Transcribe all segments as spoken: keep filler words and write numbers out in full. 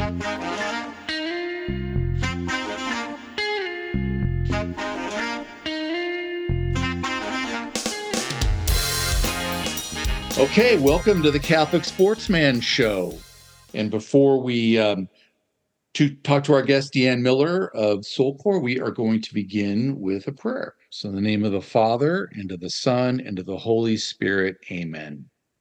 Okay, welcome to the Catholic Sportsman Show. And before we um, to talk to our guest, Deanne Miller of Soulcore, we are going to begin with a prayer. So in the name of the Father, and of the Son, and of the Holy Spirit, amen.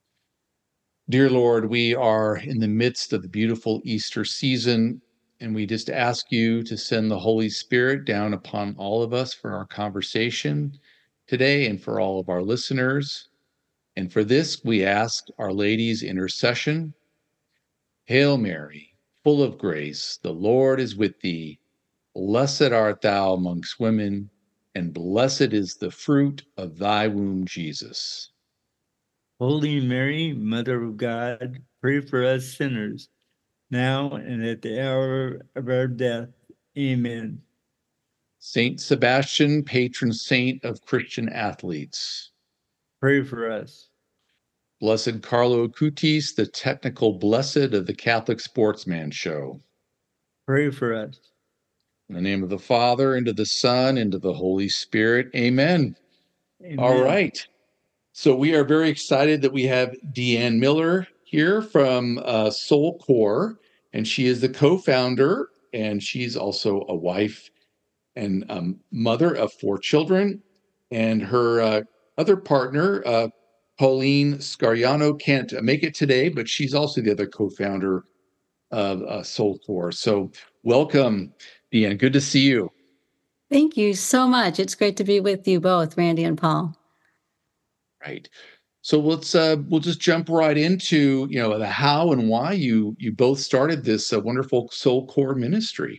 Dear Lord, we are in the midst of the beautiful Easter season, and we just ask you to send the Holy Spirit down upon all of us for our conversation today and for all of our listeners. And for this, we ask Our Lady's intercession. Hail Mary, full of grace, the Lord is with thee. Blessed art thou amongst women, and blessed is the fruit of thy womb, Jesus. Holy Mary, Mother of God, pray for us sinners, now and at the hour of our death. Amen. Saint Sebastian, patron saint of Christian athletes, pray for us. Blessed Carlo Acutis, the technical blessed of the Catholic Sportsman Show, pray for us. In the name of the Father, and of the Son, and of the Holy Spirit, amen. Amen. All right. So we are very excited that we have Deanne Miller here from uh, Soulcore, and she is the co-founder, and she's also a wife and um, mother of four children. And her uh, other partner, uh, Pauline Scariano, can't make it today, but she's also the other co-founder of uh, Soulcore. So welcome, Deanne. Good to see you. Thank you so much. It's great to be with you both, Randy and Paul. Right. So let's uh, we'll just jump right into you know the how and why you you both started this uh, wonderful Soulcore ministry.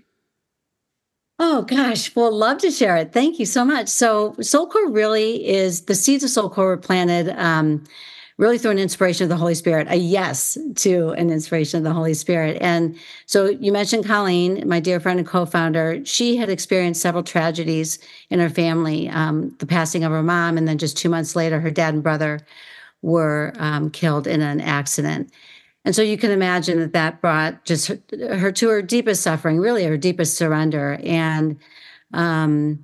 Oh gosh, well, love to share it. Thank you so much. So Soulcore really is the seeds of Soulcore were planted um, really through an inspiration of the Holy Spirit, a yes to an inspiration of the Holy Spirit. And so you mentioned Colleen, my dear friend and co-founder. She had experienced several tragedies in her family, um, the passing of her mom, and then just two months later, her dad and brother were um, killed in an accident. And so you can imagine that that brought just her, her to her deepest suffering, really her deepest surrender. And um,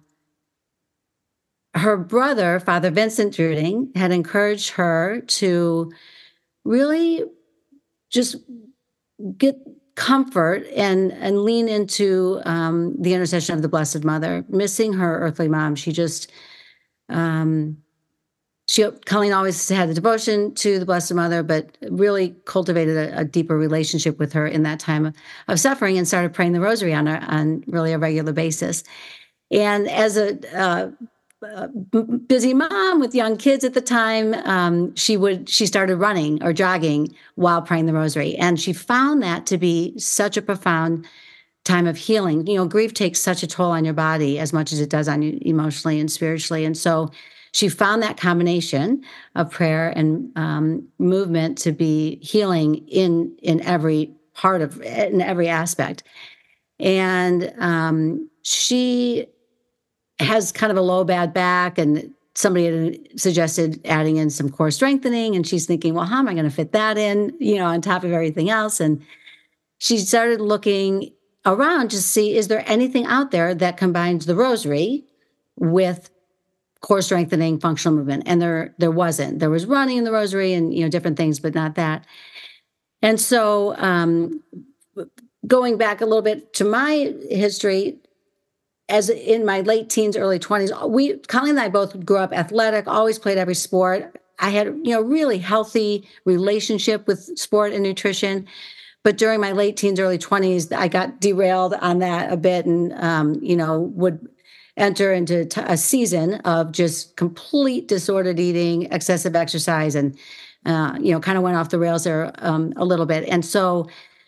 her brother, Father Vincent Druding, had encouraged her to really just get comfort and, and lean into um, the intercession of the Blessed Mother. Missing her earthly mom, she just... Um, She, Colleen always had a devotion to the Blessed Mother, but really cultivated a, a deeper relationship with her in that time of, of suffering, and started praying the Rosary on her on really a regular basis. And as a uh, uh, busy mom with young kids at the time, um, she would she started running or jogging while praying the Rosary, and she found that to be such a profound time of healing. You know, grief takes such a toll on your body as much as it does on you emotionally and spiritually, and so she found that combination of prayer and um, movement to be healing in in every part of in every aspect. And um, she has kind of a low bad back, and somebody had suggested adding in some core strengthening, and she's thinking, well, how am I going to fit that in, you know, on top of everything else? And she started looking around to see, is there anything out there that combines the Rosary with core strengthening, functional movement? And there, there wasn't. There was running in the Rosary and, you know, different things, but not that. And so um, going back a little bit to my history, as in my late teens, early twenties, we, Colleen and I both grew up athletic, always played every sport. I had, you know, really healthy relationship with sport and nutrition. But during my late teens, early twenties, I got derailed on that a bit, and, um, you know, would enter into t- a season of just complete disordered eating, excessive exercise, and, uh, you know, kind of went off the rails there um, a little bit. And so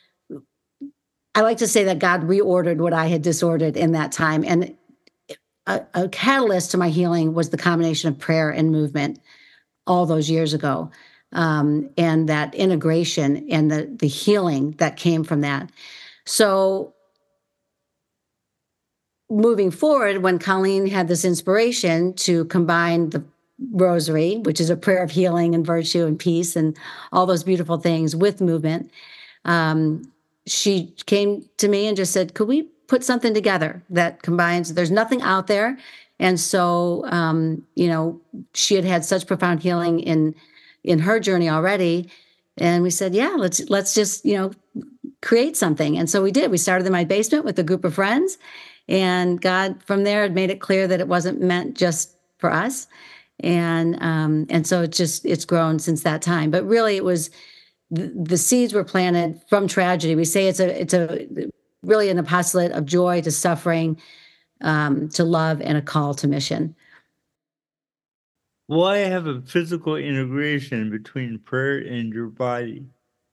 I like to say that God reordered what I had disordered in that time. And a, a catalyst to my healing was the combination of prayer and movement all those years ago. Um, and that integration and the, the healing that came from that. So moving forward, when Colleen had this inspiration to combine the Rosary, which is a prayer of healing and virtue and peace and all those beautiful things, with movement, um, she came to me and just said, could we put something together that combines, there's nothing out there. And so, um, you know, she had had such profound healing in, in her journey already. And we said, yeah, let's, let's just, you know, create something. And so we did. We started in my basement with a group of friends, and God from there had made it clear that it wasn't meant just for us. And, um, and so it's just, it's grown since that time. But really it was, the, the seeds were planted from tragedy. We say it's a, it's a really an apostolate of joy to suffering, um, to love, and a call to mission. Why have a physical integration between prayer and your body?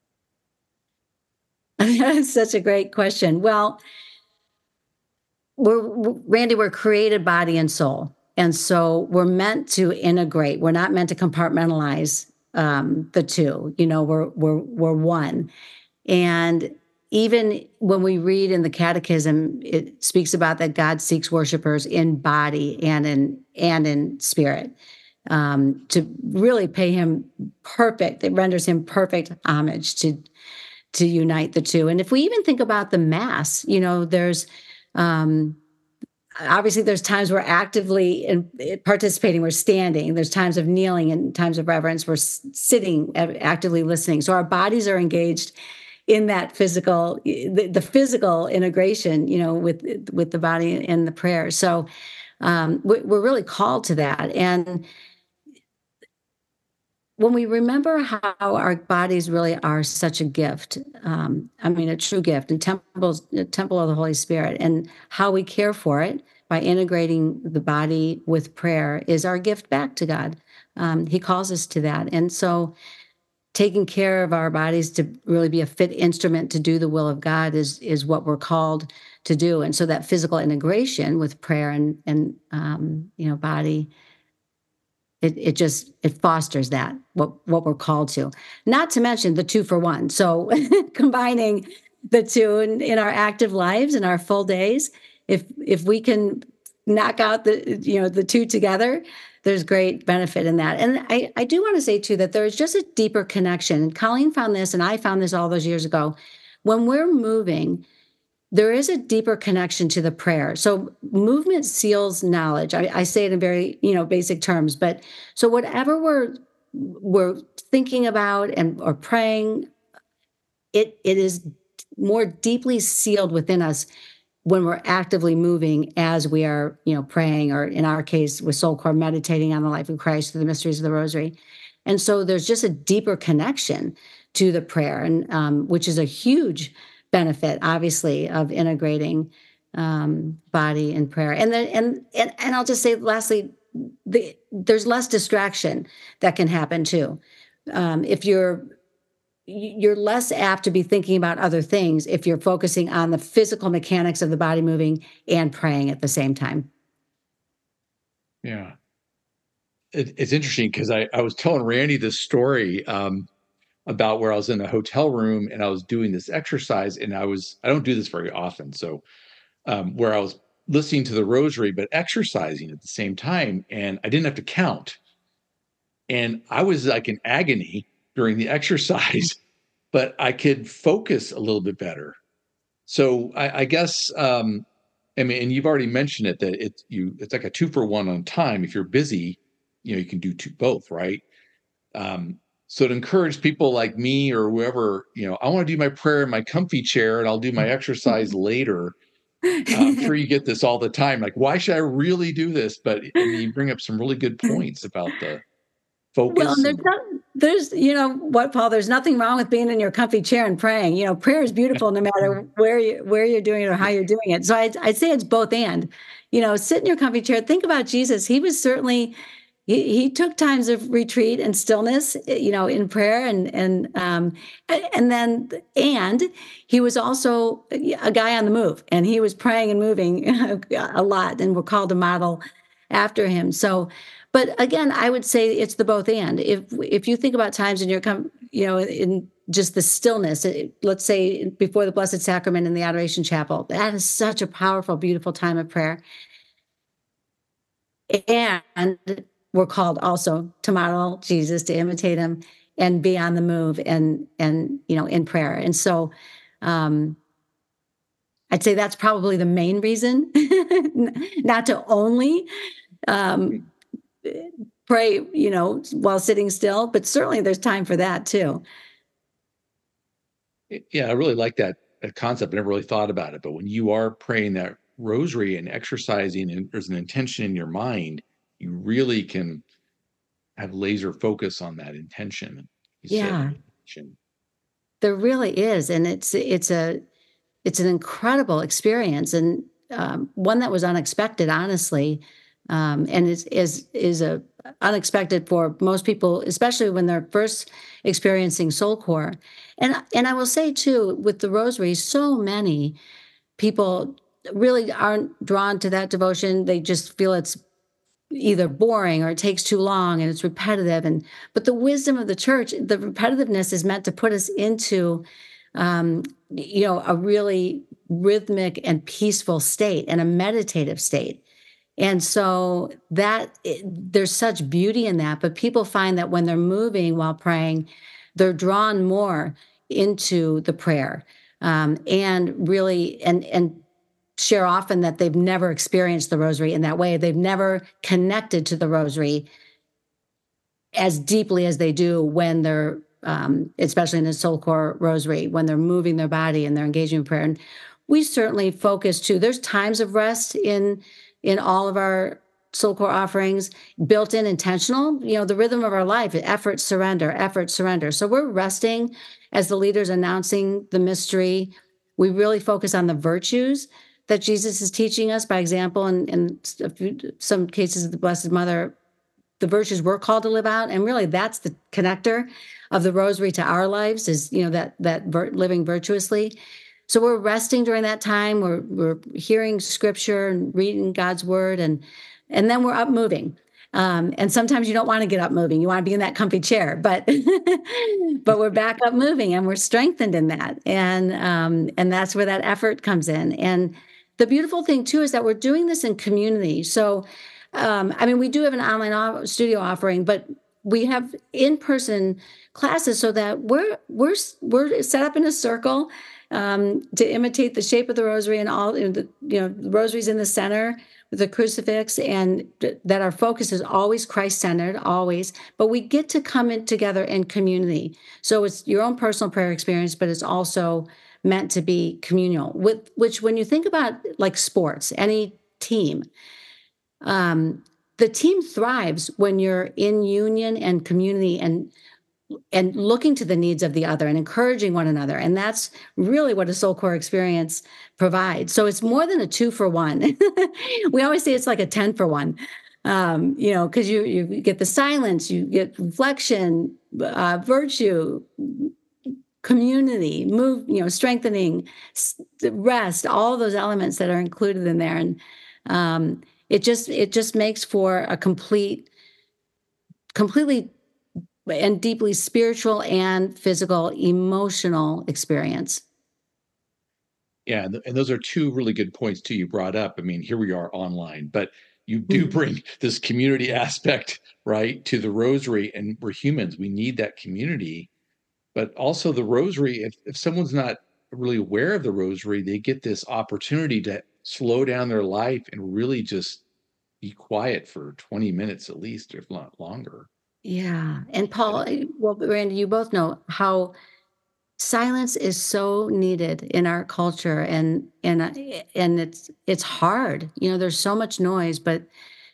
That's such a great question. Well, we're, Randy, we're created body and soul. And so we're meant to integrate. We're not meant to compartmentalize um, the two. You know, we're, we're, we're one. And even when we read in the Catechism, it speaks about that God seeks worshipers in body and in, and in spirit. Um, to really pay him perfect, it renders him perfect homage to to unite the two. And if we even think about the Mass, you know, there's um, obviously there's times we're actively in, participating, we're standing. There's times of kneeling and times of reverence. We're sitting, actively listening. So our bodies are engaged in that physical, the, the physical integration, you know, with with the body and the prayer. So um, we're really called to that. And when we remember how our bodies really are such a gift, um, I mean, a true gift, and temples, a temple of the Holy Spirit, and how we care for it by integrating the body with prayer is our gift back to God. Um, he calls us to that. And so taking care of our bodies to really be a fit instrument to do the will of God is, is what we're called to do. And so that physical integration with prayer and, and um, you know, body, It, it just, it fosters that, what, what we're called to. Not to mention the two for one. So combining the two in, in our active lives and our full days, if if we can knock out the, you know, the two together, there's great benefit in that. And I, I do want to say too, that there's just a deeper connection. And Colleen found this, and I found this all those years ago. When we're moving, there is a deeper connection to the prayer. So movement seals knowledge. I, I say it in very, you know, basic terms, but so whatever we're we're thinking about and or praying, it it is more deeply sealed within us when we're actively moving as we are, you know, praying, or in our case with Soulcore, meditating on the life of Christ through the mysteries of the Rosary. And so there's just a deeper connection to the prayer, and um, which is a huge benefit, obviously, of integrating um, body and prayer. And then, and, and and I'll just say, lastly, the, there's less distraction that can happen too. Um, if you're you're less apt to be thinking about other things if you're focusing on the physical mechanics of the body moving and praying at the same time. Yeah, it, it's interesting because I I was telling Randy this story. Um, about where I was in a hotel room and I was doing this exercise, and I was, I don't do this very often. So um, where I was listening to the rosary, but exercising at the same time, and I didn't have to count. And I was like in agony during the exercise, but I could focus a little bit better. So I, I guess, um, I mean, and you've already mentioned it, that it's you, it's like a two for one on time. If you're busy, you know, you can do two, both, right? Um, So to encourage people like me or whoever, you know, I want to do my prayer in my comfy chair and I'll do my exercise later. Uh, I'm sure you get this all the time. Like, why should I really do this? But I mean, you bring up some really good points about the focus. Well, and there's, and, not, there's, you know what, Paul, there's nothing wrong with being in your comfy chair and praying. You know, prayer is beautiful no matter where you, where you're doing it or how you're doing it. So I'd, I'd say it's both and, you know, sit in your comfy chair. Think about Jesus. He was certainly, He, he took times of retreat and stillness, you know, in prayer, and and um, and then and he was also a guy on the move, and he was praying and moving a lot, and we're called to model after him. So, but again, I would say it's the both and. If if you think about times in your come, you know, in just the stillness, let's say before the Blessed Sacrament in the Adoration Chapel, that is such a powerful, beautiful time of prayer, and we're called also to model Jesus, to imitate him, and be on the move, and and you know, in prayer. And so Um, I'd say that's probably the main reason, not to only um, pray, you know, while sitting still, but certainly there's time for that too. Yeah, I really like that, that concept. I never really thought about it, but when you are praying that rosary and exercising, and there's an intention in your mind, you really can have laser focus on that intention. You set Yeah, an intention. there really is, and it's it's a it's an incredible experience, and um, one that was unexpected, honestly, um, and is is is a unexpected for most people, especially when they're first experiencing soul core. And and I will say too, with the rosary, so many people really aren't drawn to that devotion. They just feel it's either boring or it takes too long and it's repetitive. And but the wisdom of the church, the repetitiveness is meant to put us into um, you know, a really rhythmic and peaceful state and a meditative state. And so that it, there's such beauty in that. But people find that when they're moving while praying, they're drawn more into the prayer, um, and really and and share often that they've never experienced the rosary in that way. They've never connected to the rosary as deeply as they do when they're, um, especially in the soul core rosary, when they're moving their body and they're engaging in prayer. And we certainly focus too. There's times of rest in in all of our soul core offerings, built in, intentional. You know, the rhythm of our life: effort, surrender, effort, surrender. So we're resting as the leaders announcing the mystery. We really focus on the virtues that Jesus is teaching us by example, and in some cases of the Blessed Mother, the virtues we're called to live out. And really that's the connector of the rosary to our lives, is, you know, that that vir- living virtuously. So we're resting during that time. We're we're hearing scripture and reading God's word, and and then we're up moving. Um, and sometimes you don't want to get up moving. You want to be in that comfy chair, but but we're back up moving, and we're strengthened in that. And um, and that's where that effort comes in. And the beautiful thing too is that we're doing this in community. So um, I mean, we do have an online studio offering, but we have in-person classes so that we're we're we're set up in a circle um, to imitate the shape of the rosary, and all, you know, the, you know, the rosary's in the center with the crucifix, and that our focus is always Christ-centered, always. But we get to come in together in community. So it's your own personal prayer experience, but it's also meant to be communal. With which, when you think about like sports, any team. Um, the team thrives when you're in union and community, and and looking to the needs of the other and encouraging one another. And that's really what a soul core experience provides. So it's more than a two for one. We always say it's like a ten for one. Um, you know, because you you get the silence, you get reflection, uh, virtue, community, move, you know, strengthening, rest, all of those elements that are included in there. And um, it just it just makes for a complete, completely and deeply spiritual and physical, emotional experience. Yeah, and, th- and those are two really good points too you brought up. I mean, here we are online, but you do Mhm. bring this community aspect, right, to the rosary, and we're humans. We need that community, but also the rosary. If if someone's not really aware of the rosary, they get this opportunity to slow down their life and really just be quiet for twenty minutes at least, if not longer. Yeah. And Paul, eh, well, Randy, you both know how silence is so needed in our culture, and and uh, and it's it's hard. You know, there's so much noise, but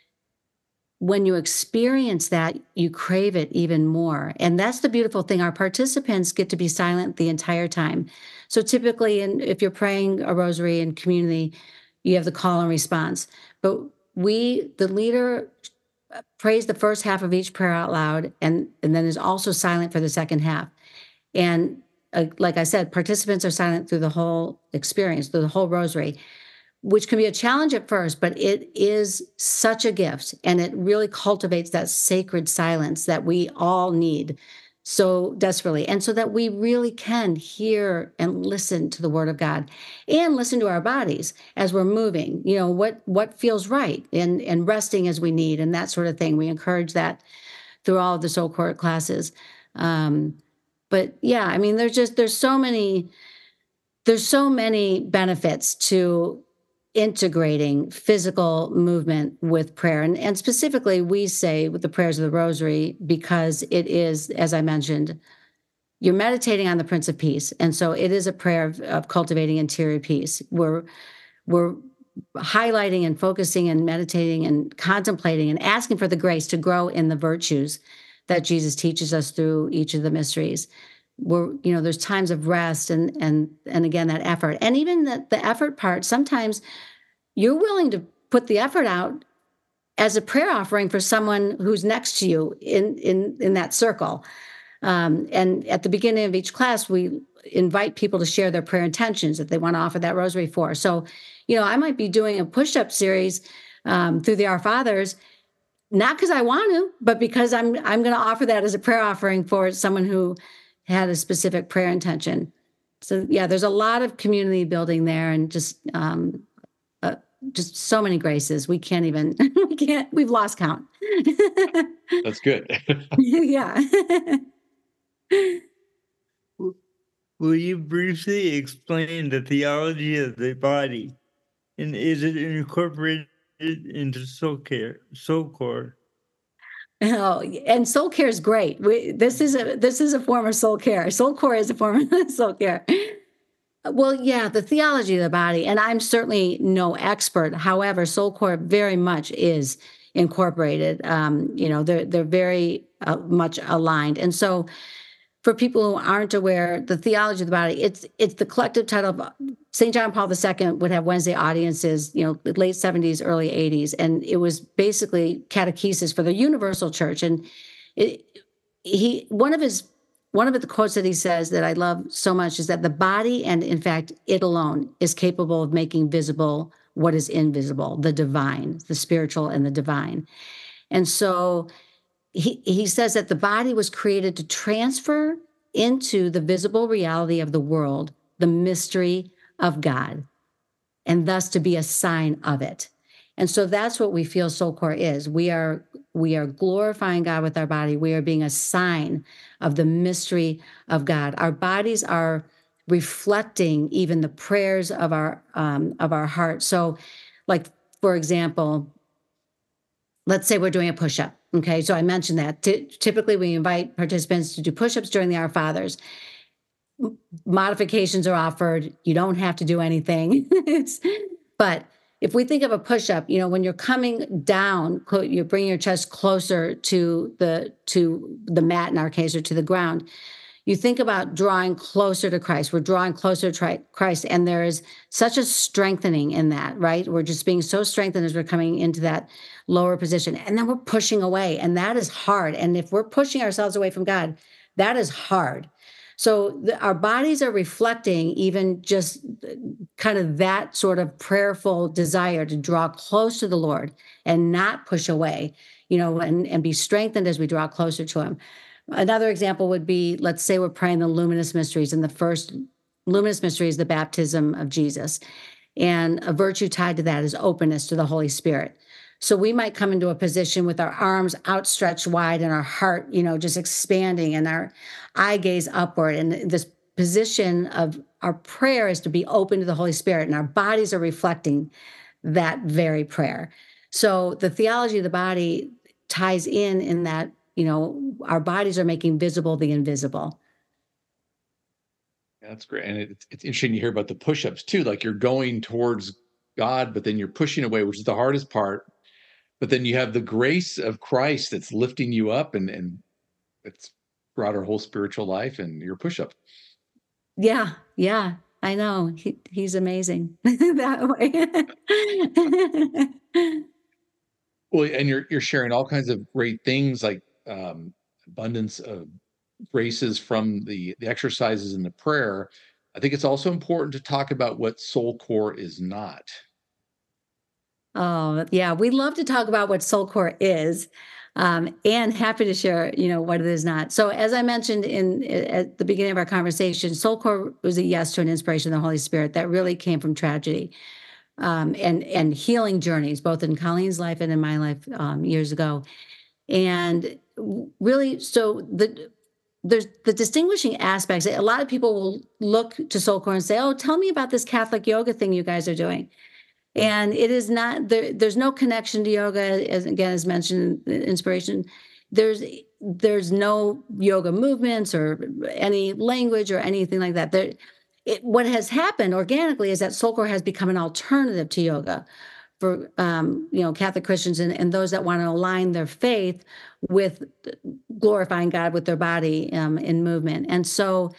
when you experience that, you crave it even more. And that's the beautiful thing. Our participants get to be silent the entire time. So typically, in, if you're praying a rosary in community, you have the call and response. But we, the leader, prays the first half of each prayer out loud, and, and then is also silent for the second half. And uh, like I said, participants are silent through the whole experience, through the whole rosary, which can be a challenge at first, but it is such a gift. And it really cultivates that sacred silence that we all need so desperately. And so that we really can hear and listen to the word of God, and listen to our bodies as we're moving, you know, what, what feels right, and, and resting as we need, and that sort of thing. We encourage that through all of the soul core classes. Um, but yeah, I mean, there's just, there's so many there's so many benefits to integrating physical movement with prayer. And, and specifically, we say with the prayers of the Rosary, because it is, as I mentioned, you're meditating on the Prince of Peace. And so it is a prayer of, of cultivating interior peace. We're, we're highlighting and focusing and meditating and contemplating and asking for the grace to grow in the virtues that Jesus teaches us through each of the mysteries. We're, you know, there's times of rest and and and again, that effort. And even the, the effort part, sometimes you're willing to put the effort out as a prayer offering for someone who's next to you in in in that circle. Um, and at the beginning of each class, we invite people to share their prayer intentions that they want to offer that rosary for. So, you know, I might be doing a push-up series um, through the Our Fathers, not because I want to, but because I'm I'm going to offer that as a prayer offering for someone who had a specific prayer intention. So yeah, there's a lot of community building there, and just um, uh, just so many graces. We can't even we can't we've lost count. That's good. Yeah. Will you briefly explain the theology of the body, and is it incorporated into soul care, soul core? Oh, and soul care is great. We, this is a this is a form of soul care. Soul core is a form of soul care. Well, yeah, the theology of the body, and I'm certainly no expert. However, soul core very much is incorporated. Um, you know, they're they're very uh, much aligned, and so for people who aren't aware, the theology of the body, it's it's the collective title of Saint John Paul the Second would have Wednesday audiences, you know, late seventies, early eighties. And it was basically catechesis for the universal church. And it, he one of his one of the quotes that he says that I love so much is that the body, and in fact, it alone, is capable of making visible what is invisible, the divine, the spiritual and the divine. And so He, he says that the body was created to transfer into the visible reality of the world the mystery of God, and thus to be a sign of it. And so that's what we feel soul core is. We are we are glorifying God with our body. We are being a sign of the mystery of God. Our bodies are reflecting even the prayers of our um, of our heart. So, like for example, let's say we're doing a push-up. Okay, so I mentioned that. T- typically, we invite participants to do push-ups during the Our Fathers. M- Modifications are offered. You don't have to do anything. It's, but if we think of a push-up, you know, when you're coming down, clo- you're bringing your chest closer to the to the mat, in our case, or to the ground. You think about drawing closer to Christ. We're drawing closer to tri- Christ, and there is such a strengthening in that, right? We're just being so strengthened as we're coming into that lower position, and then we're pushing away, and that is hard. And if we're pushing ourselves away from God, that is hard. So the, our bodies are reflecting even just kind of that sort of prayerful desire to draw close to the Lord and not push away, you know, and, and be strengthened as we draw closer to Him. Another example would be, let's say we're praying the luminous mysteries, and the first luminous mystery is the baptism of Jesus. And a virtue tied to that is openness to the Holy Spirit. So we might come into a position with our arms outstretched wide and our heart, you know, just expanding, and our eye gaze upward. And this position of our prayer is to be open to the Holy Spirit, and our bodies are reflecting that very prayer. So the theology of the body ties in in that, you know, our bodies are making visible the invisible. That's great. And it's, it's interesting to hear about the push-ups too. Like you're going towards God, but then you're pushing away, which is the hardest part. But then you have the grace of Christ that's lifting you up, and, and it's throughout our whole spiritual life and your push-up. Yeah, yeah, I know. He, he's amazing that way. Well, and you're you're sharing all kinds of great things, like um, abundance of graces from the the exercises and the prayer. I think it's also important to talk about what soul core is not. Oh, yeah. We love to talk about what soul core is, um, and happy to share, you know, what it is not. So, as I mentioned in at the beginning of our conversation, soul core was a yes to an inspiration of the Holy Spirit that really came from tragedy, um, and and healing journeys, both in Colleen's life and in my life um, years ago. And really, so the there's the distinguishing aspects. A lot of people will look to Soulcore and say, "Oh, tell me about this Catholic yoga thing you guys are doing." And it is not there. There's no connection to yoga, as again as mentioned, in inspiration. There's there's no yoga movements or any language or anything like that. There, it, what has happened organically is that Soulcore has become an alternative to yoga for um, you know Catholic Christians and, and those that want to align their faith with glorifying God with their body um, in movement. And so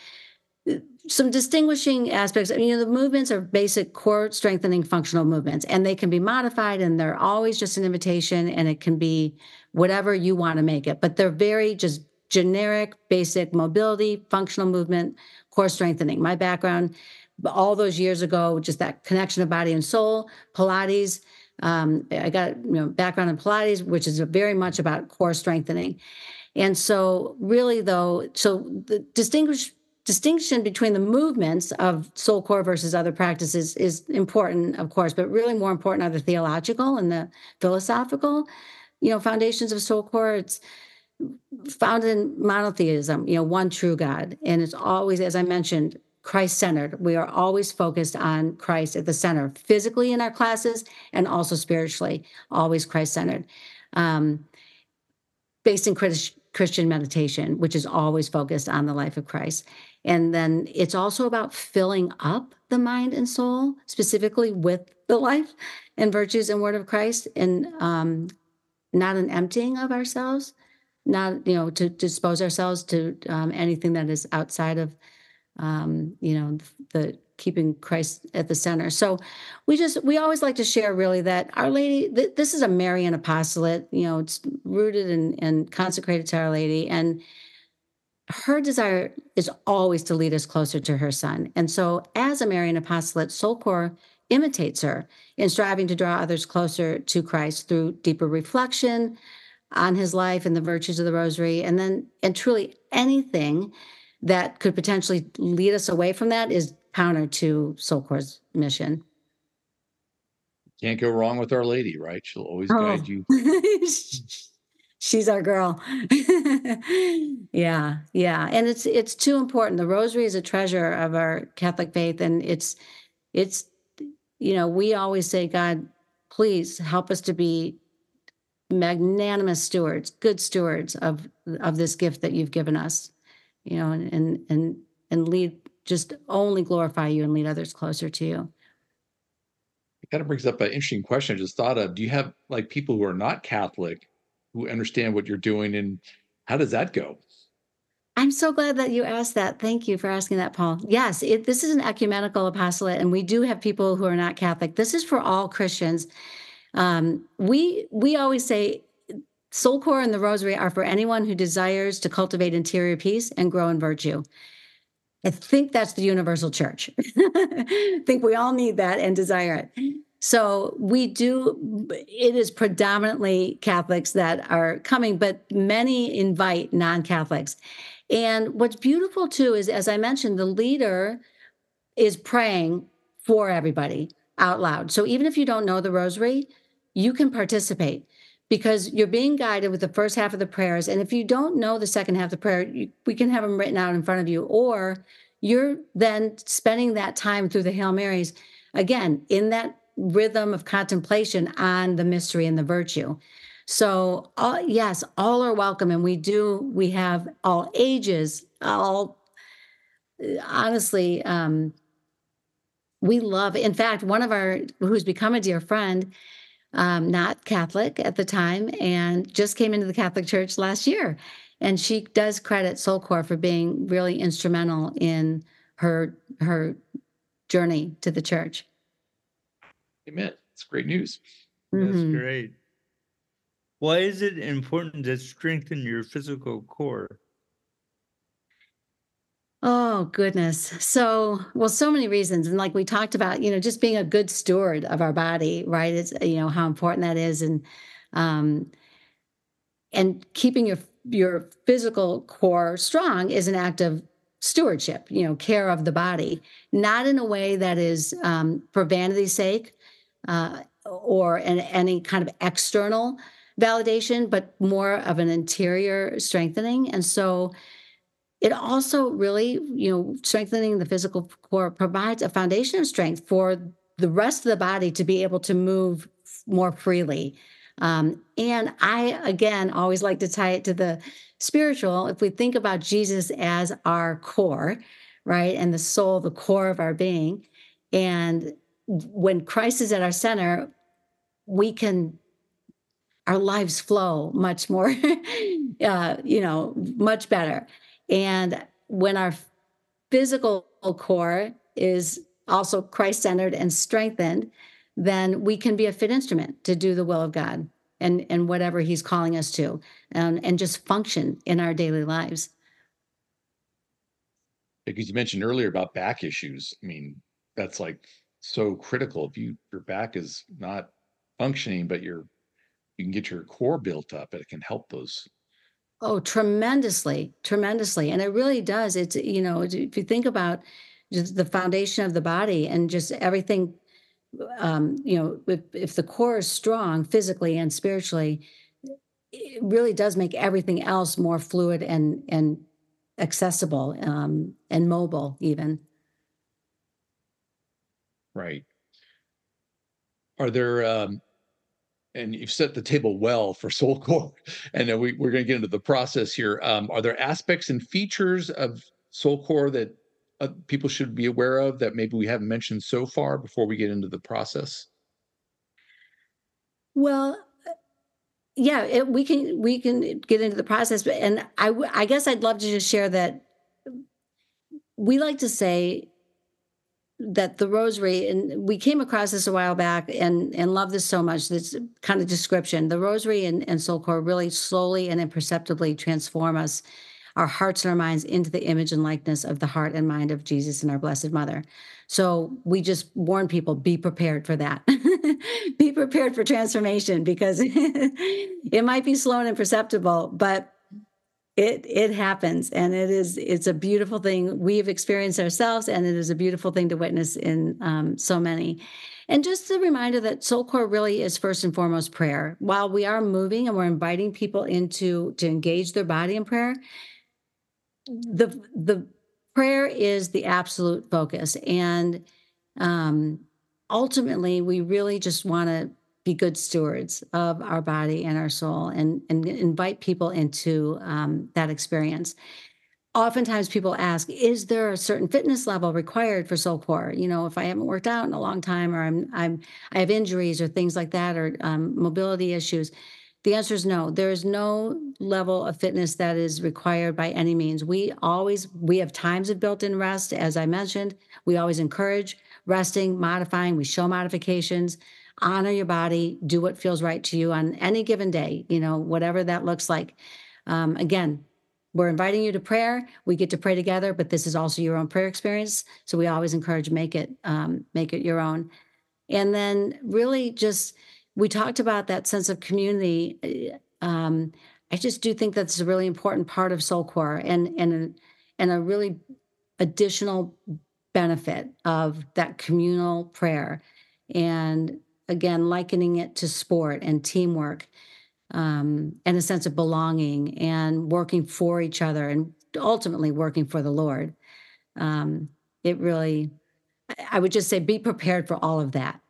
some distinguishing aspects, you know, the movements are basic core strengthening functional movements, and they can be modified, and they're always just an invitation, and it can be whatever you want to make it. But they're very just generic, basic mobility, functional movement, core strengthening. My background, all those years ago, just that connection of body and soul, Pilates. Um, I got you know background in Pilates, which is very much about core strengthening. And so really though, so the distinguish distinction between the movements of Soulcore versus other practices is important, of course, but really more important are the theological and the philosophical, you know, foundations of Soulcore. It's founded in monotheism, you know, one true God. And it's always, as I mentioned, Christ-centered. We are always focused on Christ at the center, physically in our classes and also spiritually, always Christ-centered. Um, based in Christian meditation, which is always focused on the life of Christ. And then it's also about filling up the mind and soul, specifically with the life and virtues and word of Christ, and um, not an emptying of ourselves, not, you know, to dispose ourselves to um, anything that is outside of, um, you know, the keeping Christ at the center. So we just, we always like to share really that Our Lady, th- this is a Marian apostolate, you know, it's rooted and, and consecrated to Our Lady. And her desire is always to lead us closer to her Son. And so as a Marian apostolate, Soulcore imitates her in striving to draw others closer to Christ through deeper reflection on his life and the virtues of the Rosary. And then, and truly anything that could potentially lead us away from that is counter to Soulcore's mission. Can't go wrong with Our Lady, right? She'll always Oh. guide you. She's our girl. yeah, yeah. And it's it's too important. The Rosary is a treasure of our Catholic faith. And it's it's you know, we always say, God, please help us to be magnanimous stewards, good stewards of of this gift that you've given us. You know, and and and, and lead just only glorify you and lead others closer to you. It kind of brings up an interesting question I just thought of. Do you have like people who are not Catholic who understand what you're doing, and how does that go? I'm so glad that you asked that. Thank you for asking that, Paul. Yes, it, this is an ecumenical apostolate, and we do have people who are not Catholic. This is for all Christians. Um, we we always say Soulcore and the Rosary are for anyone who desires to cultivate interior peace and grow in virtue. I think that's the universal church. I think we all need that and desire it. So we do, it is predominantly Catholics that are coming, but many invite non-Catholics. And what's beautiful too is, as I mentioned, the leader is praying for everybody out loud. So even if you don't know the Rosary, you can participate because you're being guided with the first half of the prayers. And if you don't know the second half of the prayer, you, we can have them written out in front of you, or you're then spending that time through the Hail Marys, again, in that rhythm of contemplation on the mystery and the virtue. So uh, yes, all are welcome. And we do, we have all ages, all, honestly, um, we love, in fact, one of our, who's become a dear friend, um, not Catholic at the time, and just came into the Catholic Church last year. And she does credit Soulcore for being really instrumental in her, her journey to the church. Amen. It's great news. That's Mhm. great. Why is it important to strengthen your physical core? Oh, goodness. So, well, so many reasons. And like we talked about, you know, just being a good steward of our body, right? It's, you know, how important that is. And, um, and keeping your, your physical core strong is an act of stewardship, you know, care of the body, not in a way that is, um, for vanity's sake, uh, or in any kind of external validation, but more of an interior strengthening. And so, it also really, you know, strengthening the physical core provides a foundation of strength for the rest of the body to be able to move more freely. Um, and I, again, always like to tie it to the spiritual. If we think about Jesus as our core, right, and the soul, the core of our being, and when Christ is at our center, we can our lives flow much more, uh, you know, much better. And when our physical core is also Christ centered and strengthened, then we can be a fit instrument to do the will of God and, and whatever He's calling us to, and, and just function in our daily lives. Because you mentioned earlier about back issues. I mean, that's like so critical. If you your back is not functioning, but you're you can get your core built up, and it can help those. Oh, tremendously, tremendously. And it really does. It's, you know, if you think about just the foundation of the body and just everything, um, you know, if, if the core is strong physically and spiritually, it really does make everything else more fluid and and accessible, um, and mobile even. Right. Are there um and you've set the table well for Soulcore, and then we, we're going to get into the process here. Um, are there aspects and features of Soulcore that uh, people should be aware of that maybe we haven't mentioned so far before we get into the process? Well, yeah, it, we can we can get into the process, but and I w- I guess I'd love to just share that we like to say that the rosary, and we came across this a while back and and love this so much, this kind of description. The rosary and, and soul core really slowly and imperceptibly transform us, our hearts and our minds, into the image and likeness of the heart and mind of Jesus and our Blessed Mother. So we just warn people, be prepared for that. Be prepared for transformation, because it might be slow and imperceptible, but it it happens, and it is it's a beautiful thing we've experienced ourselves, and it is a beautiful thing to witness in, um, so many. And just a reminder that Soul Core really is first and foremost prayer. While we are moving and we're inviting people into to engage their body in prayer, the the prayer is the absolute focus. And um, ultimately, we really just want to be good stewards of our body and our soul, and and invite people into, um, that experience. Oftentimes people ask, is there a certain fitness level required for soul core? You know, if I haven't worked out in a long time, or i'm i'm I have injuries or things like that, or um, mobility issues. The answer is no. There is no level of fitness that is required by any means. We always we have times of built-in rest, as I mentioned. We always encourage resting, modifying. We show modifications. Honor your body. Do what feels right to you on any given day. You know, whatever that looks like. Um, again, we're inviting you to prayer. We get to pray together, but this is also your own prayer experience. So we always encourage, make it um, make it your own. And then really just, we talked about that sense of community. uh, Um, I just do think that's a really important part of Soul Core, and and a, and a really additional benefit of that communal prayer. And again, likening it to sport and teamwork, um, and a sense of belonging and working for each other, and ultimately working for the Lord. Um, it really, I I would just say, be prepared for all of that.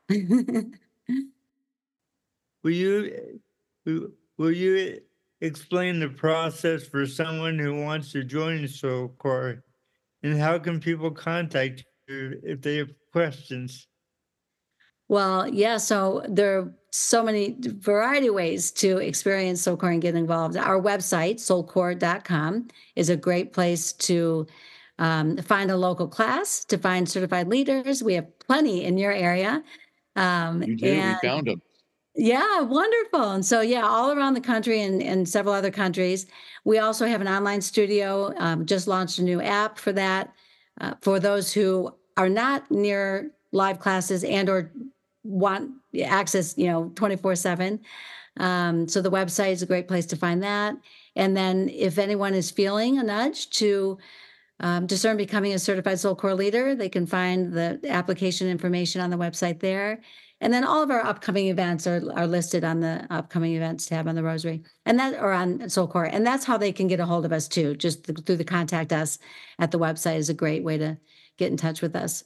Will you will will you explain the process for someone who wants to join Soul Core, and how can people contact you if they have questions? Well, yeah, so there are so many variety of ways to experience Soulcore and get involved. Our website, soulcore dot com, is a great place to um, find a local class, to find certified leaders. We have plenty in your area. Um, You do. We and found them. yeah, wonderful. And so, yeah, all around the country, and, and several other countries. We also have an online studio, um, just launched a new app for that, uh, for those who are not near live classes and or want access, you know, twenty-four seven. Um, so the website is a great place to find that. And then if anyone is feeling a nudge to um, discern becoming a certified soul core leader, they can find the application information on the website there. And then all of our upcoming events are, are listed on the upcoming events tab on the Rosary, and that or on SoulCore. And that's how they can get a hold of us too. Just the, through the contact us at the website is a great way to get in touch with us.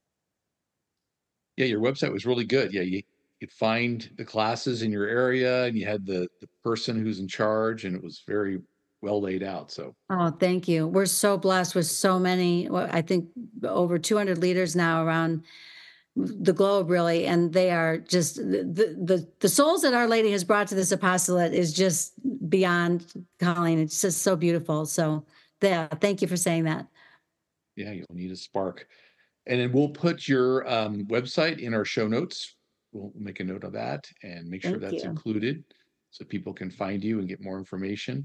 Yeah, your website was really good. Yeah, you could find the classes in your area, and you had the the person who's in charge, and it was very well laid out. So Oh, thank you. We're so blessed with so many, well, I think over two hundred leaders now around the globe, really, and they are just the, the the souls that Our Lady has brought to this apostolate is just beyond calling. It's just so beautiful. So yeah, thank you for saying that. yeah, you'll need a spark. And then we'll put your um, website in our show notes. We'll make a note of that and make sure Thank that's you. included so people can find you and get more information.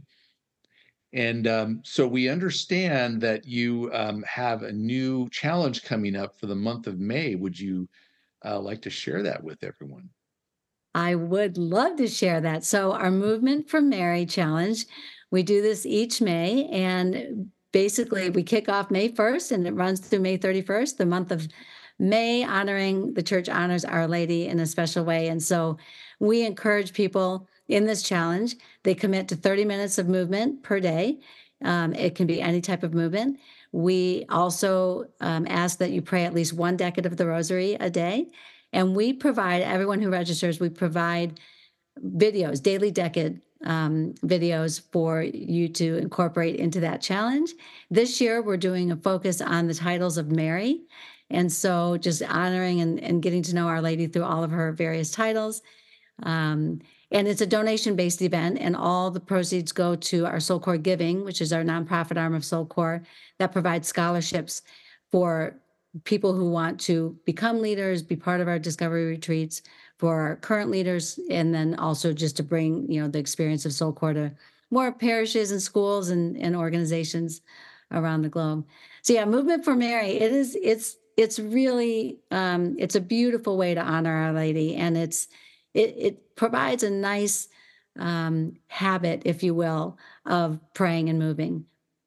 And um, so we understand that you um, have a new challenge coming up for the month of May. Would you uh, like to share that with everyone? I would love to share that. So, our Movement for Mary challenge, we do this each May, and basically we kick off May first and it runs through May thirty-first, the month of May, honoring the church honors Our Lady in a special way. And so, we encourage people in this challenge, they commit to thirty minutes of movement per day. Um, it can be any type of movement. We also um, ask that you pray at least one decade of the Rosary a day. And we provide everyone who registers, we provide videos, daily decade um, videos for you to incorporate into that challenge. This year, we're doing a focus on the titles of Mary. And so just honoring and, and getting to know Our Lady through all of her various titles. Um, and it's a donation-based event, and all the proceeds go to our SoulCore Giving, which is our nonprofit arm of SoulCore that provides scholarships for people who want to become leaders, be part of our discovery retreats, for our current leaders, and then also just to bring, you know, the experience of SoulCore to more parishes and schools and, and organizations around the globe. So yeah, Movement for Mary, it is, it's, it's really, um, it's a beautiful way to honor Our Lady, and it's, it, it provides a nice um, habit, if you will, of praying and moving.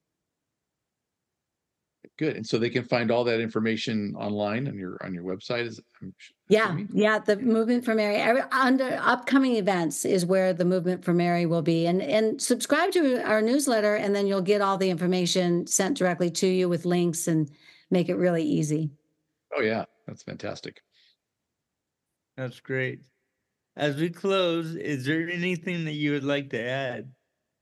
Good. And so they can find all that information online on your on your website. Is I'm Yeah, assuming? yeah. The Movement for Mary every, under upcoming events is where the Movement for Mary will be, and and subscribe to our newsletter, and then you'll get all the information sent directly to you with links and make it really easy. Oh yeah, that's fantastic. That's great. As we close, is there anything that you would like to add?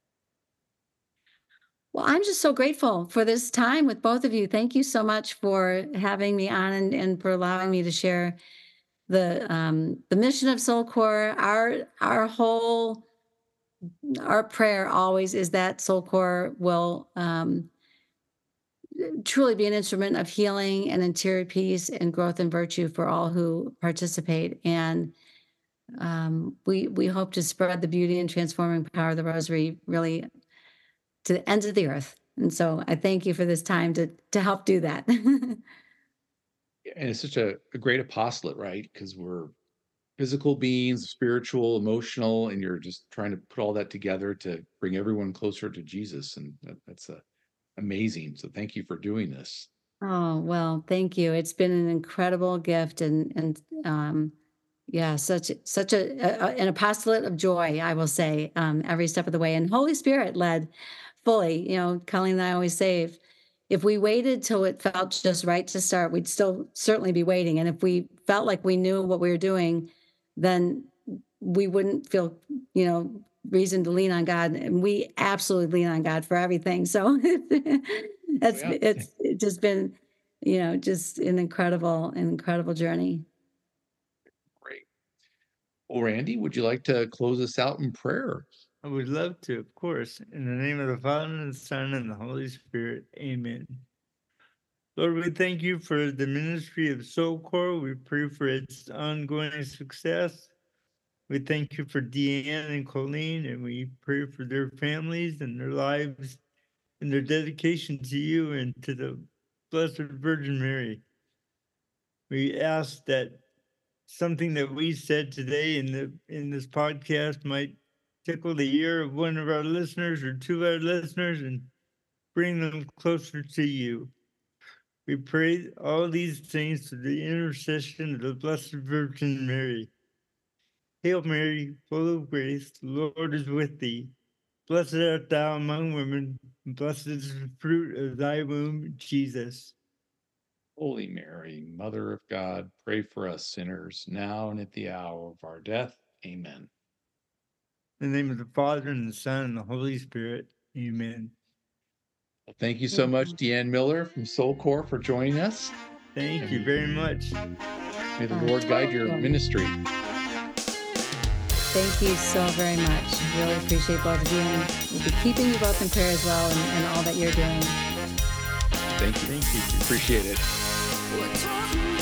Well, I'm just so grateful for this time with both of you. Thank you so much for having me on and, and for allowing me to share the um, the mission of SoulCore. Our our whole our prayer always is that SoulCore will um, truly be an instrument of healing and interior peace and growth and virtue for all who participate. And um, we we hope to spread the beauty and transforming power of the Rosary really to the ends of the earth. And so I thank you for this time to to help do that. And it's such a, a great apostolate, right? Because we're physical beings, spiritual, emotional, and you're just trying to put all that together to bring everyone closer to Jesus. And that, that's uh, amazing. So thank you for doing this. Oh, well, thank you. It's been an incredible gift and and um yeah, such such a, a an apostolate of joy, I will say, um, every step of the way. And Holy Spirit led fully. You know, Colleen and I always say if if we waited till it felt just right to start, we'd still certainly be waiting. And if we felt like we knew what we were doing, then we wouldn't feel, you know, reason to lean on God. And we absolutely lean on God for everything. So Oh, it's yeah. it's it's just been, you know, just an incredible, an incredible journey. Great. Well, Randy, would you like to close us out in prayer? I would love to, of course. In the name of the Father, and the Son, and the Holy Spirit. Amen. Lord, we thank you for the ministry of SoulCore. We pray for its ongoing success. We thank you for Deanne and Colleen, and we pray for their families and their lives and their dedication to you and to the Blessed Virgin Mary. We ask that something that we said today in the in this podcast might tickle the ear of one of our listeners or two of our listeners and bring them closer to you. We pray all these things through the intercession of the Blessed Virgin Mary. Hail Mary, full of grace, the Lord is with thee. Blessed art thou among women, and blessed is the fruit of thy womb, Jesus. Holy Mary, Mother of God, pray for us sinners, now and at the hour of our death. Amen. In the name of the Father, and the Son, and the Holy Spirit. Amen. Well, thank you so much, Deanne Miller from Soul Core, for joining us. Thank you very much. May the Lord guide your ministry. Thank you so very much. Really appreciate both of you. And we'll be keeping you both in prayer as well, and, and all that you're doing. Thank you. Thank you. Appreciate it. We're talking